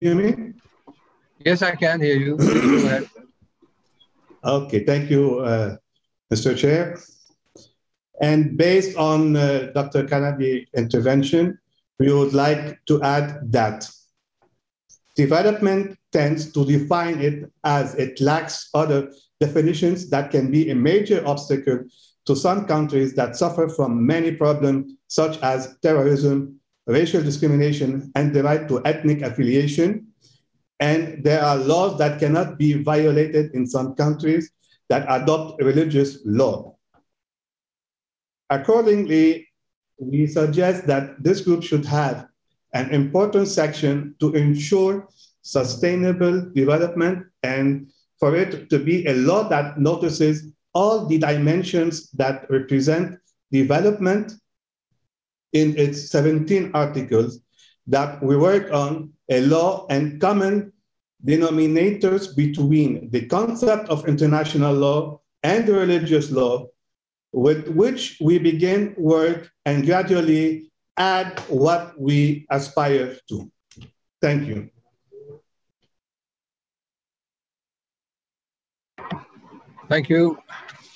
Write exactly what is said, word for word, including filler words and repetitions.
hear me? Yes, I can hear you. Please go ahead. Okay, thank you, uh, mister Chair. And based on uh, doctor Kanabi's intervention, we would like to add that development tends to define it as it lacks other definitions that can be a major obstacle to some countries that suffer from many problems such as terrorism, racial discrimination, and the right to ethnic affiliation. And there are laws that cannot be violated in some countries that adopt religious law. Accordingly, we suggest that this group should have an important section to ensure sustainable development and for it to be a law that notices all the dimensions that represent development in its seventeen articles, that we work on a law and common denominators between the concept of international law and the religious law, with which we begin work and gradually add what we aspire to. Thank you. Thank you.